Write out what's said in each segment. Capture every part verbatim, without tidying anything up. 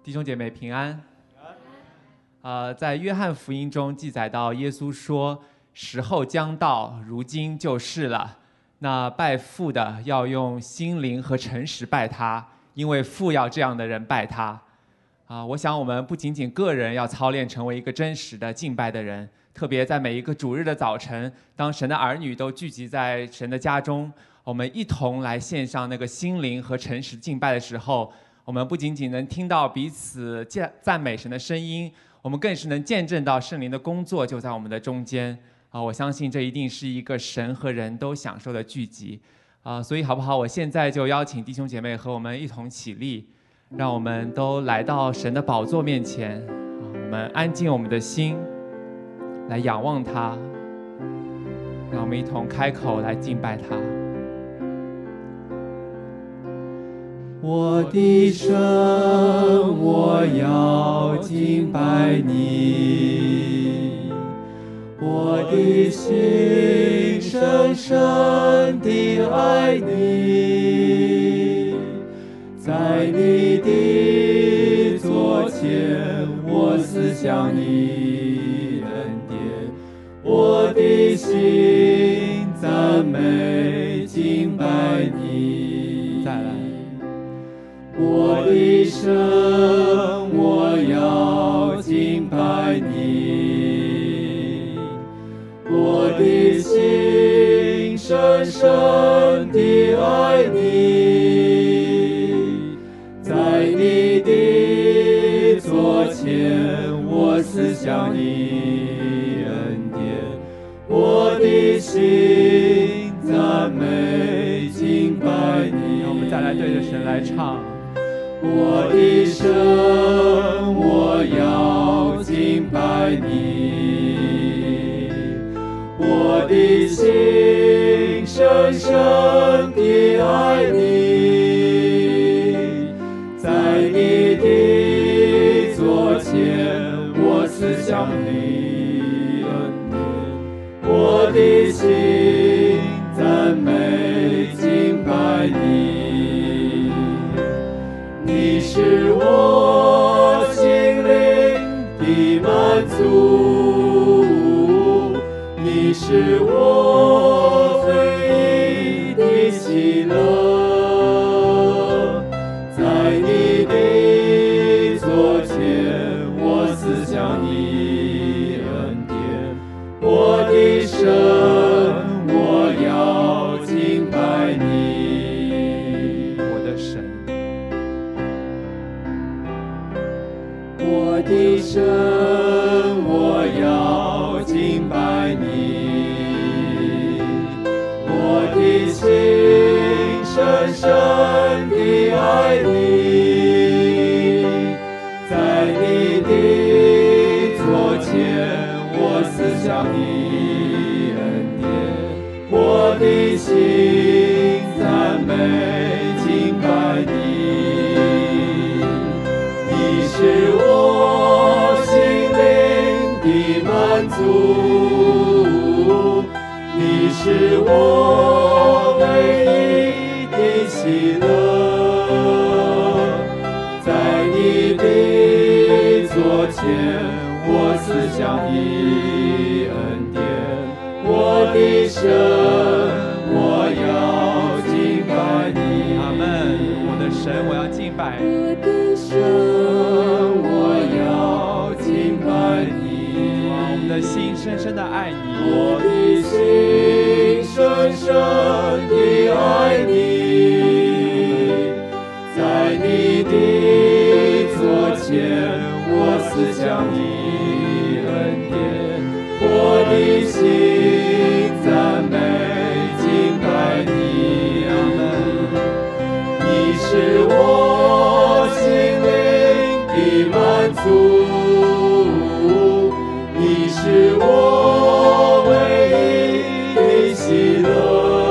弟兄姐妹平安。呃，在约翰福音中记载到，耶稣说：“时候将到，如今就是了。那拜父的要用心灵和诚实拜他，因为父要这样的人拜他。”啊、呃，我想我们不仅仅个人要操练成为一个真实的敬拜的人，特别在每一个主日的早晨，当神的儿女都聚集在神的家中，我们一同来献上那个心灵和诚实敬拜的时候，我们不仅仅能听到彼此赞赞美神的声音，我们更是能见证到圣灵的工作就在我们的中间啊！我相信这一定是一个神和人都享受的聚集啊！所以好不好？我现在就邀请弟兄姐妹和我们一同起立，让我们都来到神的宝座面前啊！我们安静我们的心，来仰望他，让我们一同开口来敬拜他。 我的神，我要敬拜你，我的心深深地爱你，在你的座前，我思想你恩典，我的心赞美敬拜你。 再来。 我的神，我要敬拜你，我的心深深地爱你，在你的座前，我思想你恩典，我的心赞美敬拜你。 让我们再来对着神来唱。 我的神，我要敬拜你，我的心深深地爱你，在你的座前，我思想你恩典，我的心赞美敬拜你。你是我心灵的满足，你是我唯一的喜乐，在你的座前，我思想你恩典，我的神，我要敬拜你， 我的神。 我的神，我要敬拜你，我的心深深地爱你，在你的座前，我思想你恩典，我的心赞美敬拜你，你是我心灵的满足，你是我唯一的喜乐，在你的座前，我思想你恩典，我的神，我要敬拜你。 阿们。我的神，我要敬拜。 我的神，我要敬拜你。 哇，我们的心深深的爱你。 我的心深深地爱你，在你的座前，我思想你恩典，我的心赞美敬拜你。阿们。你是我心灵的满足，你是我唯一的喜乐，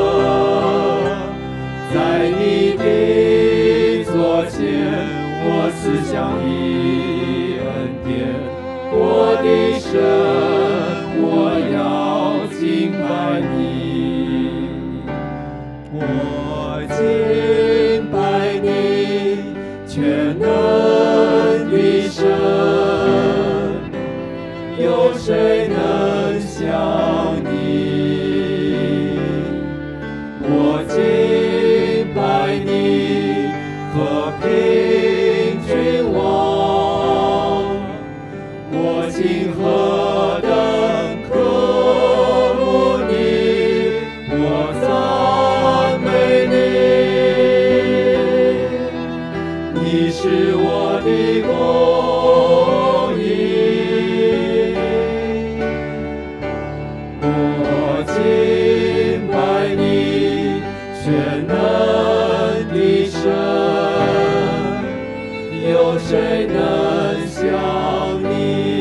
在你的座前，我思想你恩典，我的神，我要敬拜你，我敬拜你，全能的神，有谁能像你？我敬拜你，和平君王，我今何等渴慕你，我赞美你，你是我的公义，我敬拜你，全能的神，有谁能像你？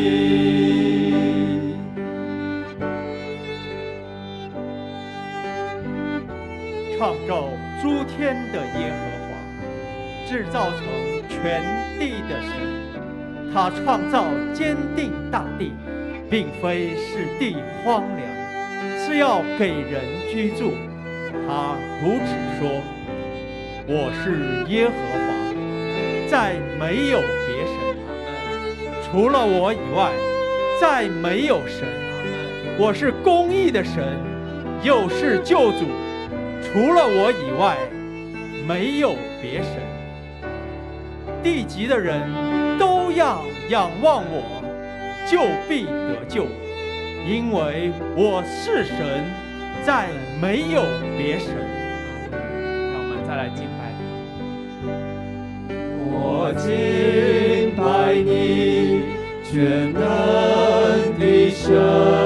创造诸天的耶和华，制造成全地的神，他创造坚定大地，并非使地荒凉，是要给人居住。他如此说：我是耶和华，再没有别神，除了我以外，再没有神。我是公义的神，又是救主，除了我以外，没有别神。地极的人都要仰望我，就必得救，因为我是神，再没有别神。 让我们再来敬拜你。 我敬拜你，全能的神，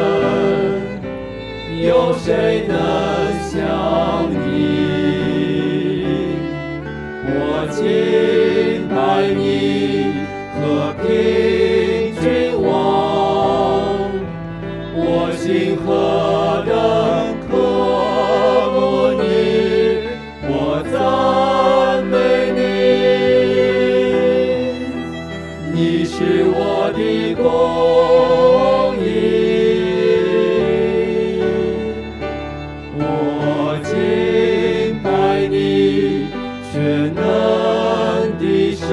有谁能像你？我敬拜你，和平君王，我心何等渴慕你，我赞美你，你是我的公义，我敬拜你，全能的神，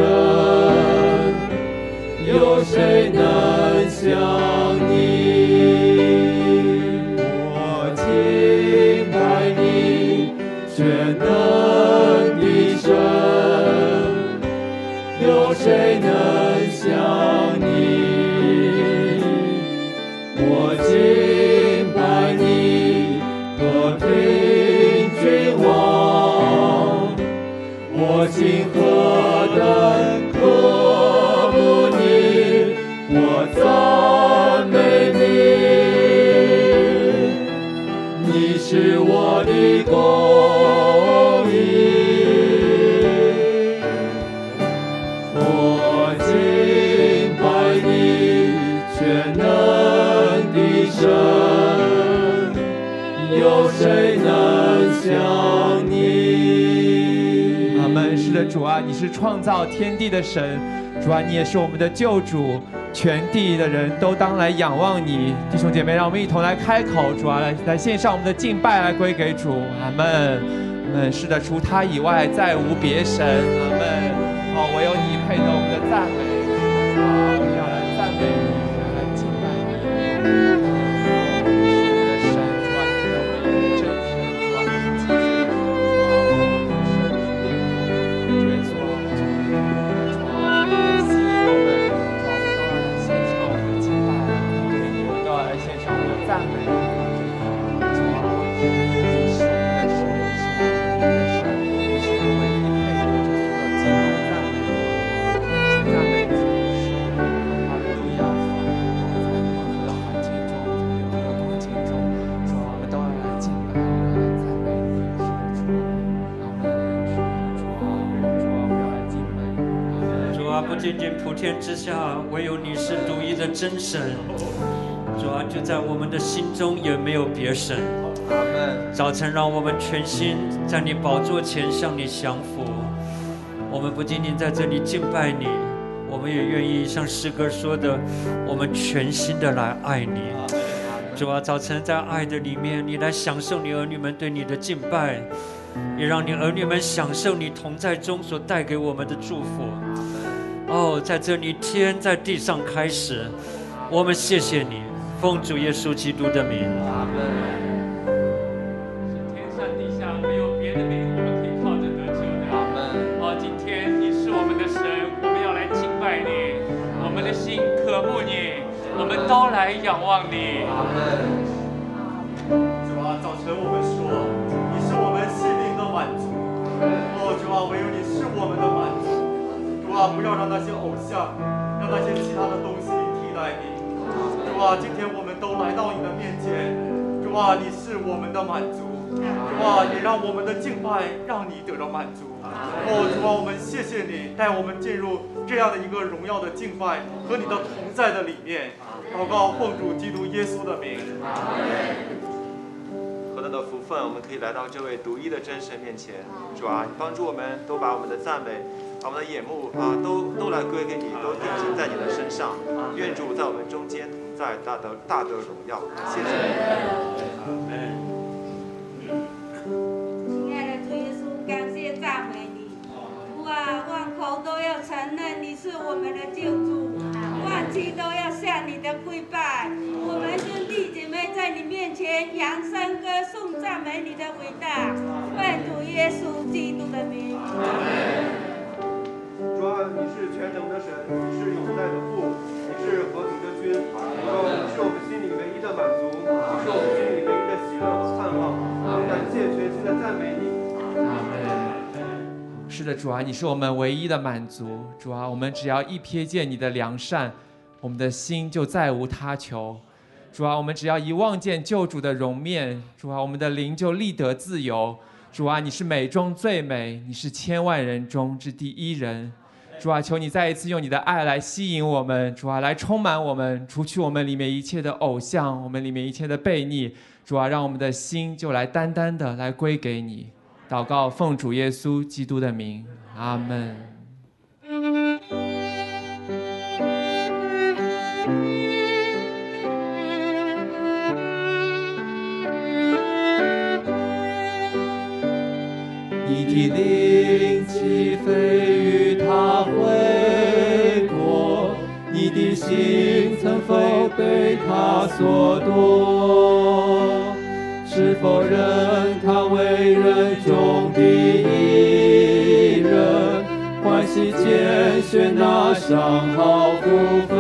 有谁能像你？我敬拜你，全能的神，有谁能像你？我敬拜你，和平君王，我今何等渴慕你，我赞美你，你是我的公义，我敬拜你，全能的神，有谁能像你？ 阿们。是的，主啊，你是创造天地的神，主啊，你也是我们的救主，全地的人都当来仰望你。弟兄姐妹，让我们一同来开口，主啊，来来献上我们的敬拜，来归给主。阿们，阿们。是的，除他以外再无别神。阿们。哦，唯有你配得我们的赞美。主啊，我们要来赞美你，来敬拜你。是我们的神，主啊，你是我们的真神，主啊，你是基督，主啊，我们是主耶稣啊，主啊，吸引我们，主啊，我们都要来献上我们的敬拜，给你，我们都要来献上我们的赞美。主啊，你是我们的神，你是我们的神，你是我们唯一配得这所有敬拜赞美。赞美主，哈利路亚！在任何的环境中，在任何的光景中，主啊，我们都要来敬拜，我们来赞美你，是的，主啊，阿门。主啊，主啊，我们要来敬拜你，阿门。 主啊，不仅仅普天之下，唯有你是独一的真神。主啊，就在我们的心中也没有别神。 阿门。 早晨，让我们全心在你宝座前向你降服。我们不仅仅在这里敬拜你，我们也愿意像诗歌说的，我们全心的来爱你。主啊，早晨在爱的里面，你来享受你儿女们对你的敬拜，也让你儿女们享受你同在中所带给我们的祝福。 哦，在这里天在地上开始，我们谢谢你，奉主耶稣基督的名。 阿门。天上地下没有别的名，我们可以靠着得救的。阿门。哦，今天你是我们的神，我们要来敬拜你，我们的心渴慕你，我们都来仰望你。阿门。 主啊，早晨我们说，你是我们心灵的满足。哦，主啊，唯有你是我们的满足。主啊，不要让那些偶像，让那些其他的东西替代你。主啊，今天我们都来到你的面前。主啊，你是我们的满足。主啊，也让我们的敬拜让你得到满足。哦，主啊，我们谢谢你带我们进入这样的一个荣耀的敬拜和你的同在的里面。祷告，奉主基督耶稣的名。 何等的福分，我们可以来到这位独一的真神面前。主啊，你帮助我们都把我们的赞美，把我们的眼目啊，都都来归给你，都定睛在你的身上。愿主在我们中间同在，大得大得荣耀。谢谢你。 亲爱的主耶稣，感谢赞美你。哇，万口都要承认你是我们的救主，万妻都要向你的跪拜。我们兄弟姐妹在你面前扬声歌颂赞美你的伟大，奉主耶稣基督的名。 主啊，你是全能的神，你是永在的父，你是和平的君。主啊，你是我们心里唯一的满足，你是我们心里唯一的喜乐和盼望。感谢全心的赞美你。 阿门。是的，主啊，你是我们唯一的满足。主啊，我们只要一瞥见你的良善，我们的心就再无他求。主啊，我们只要一望见救主的容面，主啊，我们的灵就立得自由。主啊，你是美中最美，你是千万人中之第一人。主啊，求你再一次用你的爱来吸引我们，主啊，来充满我们，除去我们里面一切的偶像，我们里面一切的悖逆。主啊，让我们的心就来单单的来归给你。祷告，奉主耶稣基督的名，阿门。 你的灵气飞与他回过，你的心曾否被他所夺？是否认他为人中的一人，欢喜拣选那上好福分？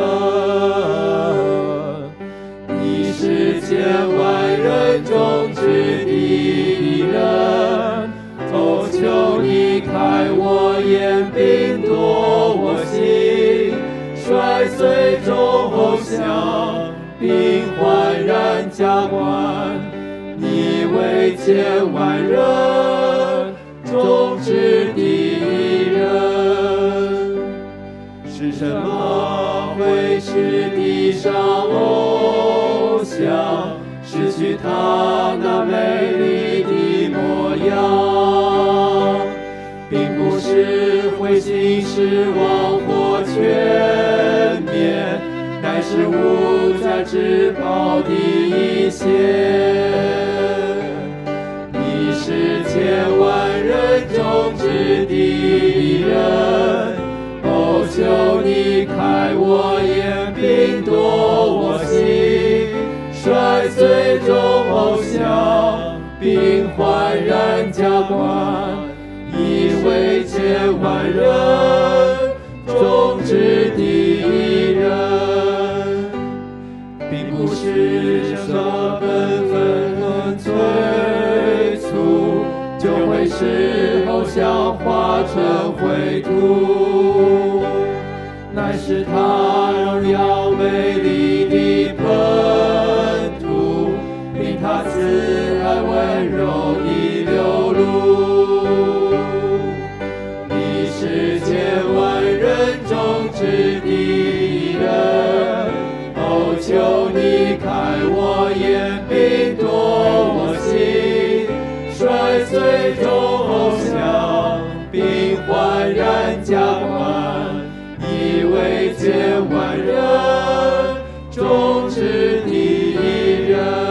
你是千万人中之第一人，哦，求你开我眼，并夺我心，摔碎众偶像，并焕然加冠。你为千万人中之第一人，是什么会使地上偶像失去它那美丽的模样？并不是灰心失望或全面，乃是无价之宝的一些。你是千万人中之第一人，哦，求你开我眼，并夺我心，摔碎众偶像，并焕然加冠，以为千万人中之第一人，并不是这本分和催促，就会使偶像化成灰土，乃是他荣耀美丽的本土，并他慈爱温柔的流露。你是千万人中之第一人，哦，求你开我眼，并夺我心，摔碎众偶像，并焕然加冠，以为千万人中之第一人。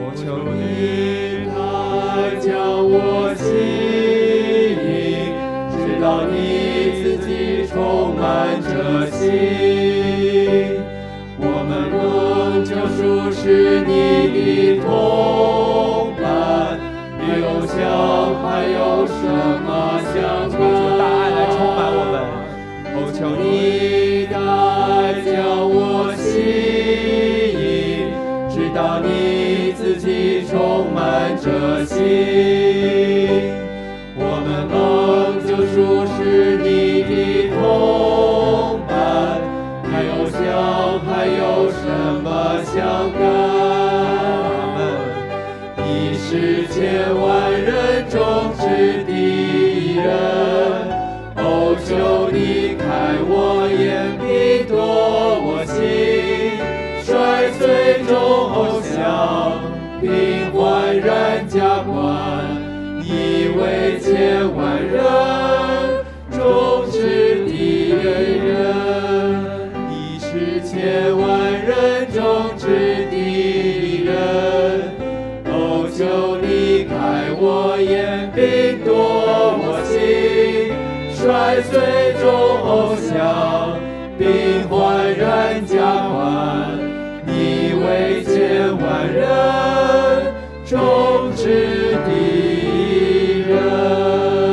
求你来将我吸引，直到你自己充满着心。我们能救赎是你的同伴，没有想还有什么相干？ 求大爱来充满我们。 哦，求你来将我吸引，直到你自己充满着心。我们蒙救赎是你的同伴，没有想还有什么相干？你是千万人中之敌人，哦，求你开我眼，必夺我心，摔碎众偶像，并焕然加冠，以为千万人中之敌人。你是千万人中之敌人，哦，求你开我眼，并夺我心，摔碎众偶像，并焕然加冠，你为千万人中之敌人。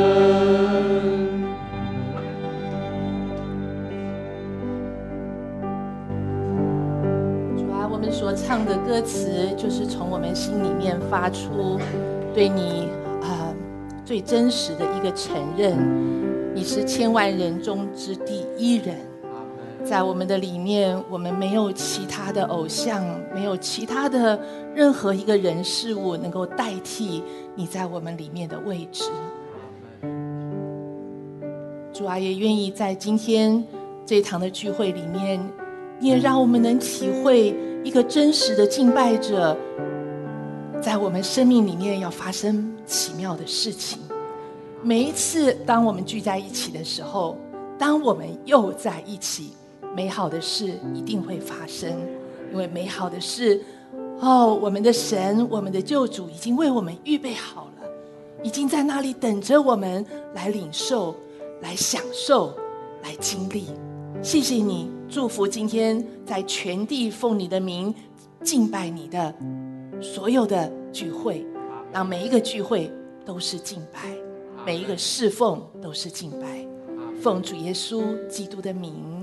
主啊，我们所唱的歌词，就是从我们心里面发出对你啊、呃、最真实的一个承认。你是千万人中之第一人，在我们的里面，我们没有其他的偶像，没有其他的任何一个人事物能够代替你在我们里面的位置。主啊，也愿意在今天这一堂的聚会里面，你也让我们能体会一个真实的敬拜者在我们生命里面要发生奇妙的事情。每一次当我们聚在一起的时候，当我们又在一起，美好的事一定会发生。因为美好的事，哦，我们的神，我们的救主已经为我们预备好了，已经在那里等着我们来领受，来享受，来经历。谢谢你，祝福今天在全地奉你的名敬拜你的所有的聚会，让每一个聚会都是敬拜，每一个侍奉都是敬拜。奉主耶稣基督的名。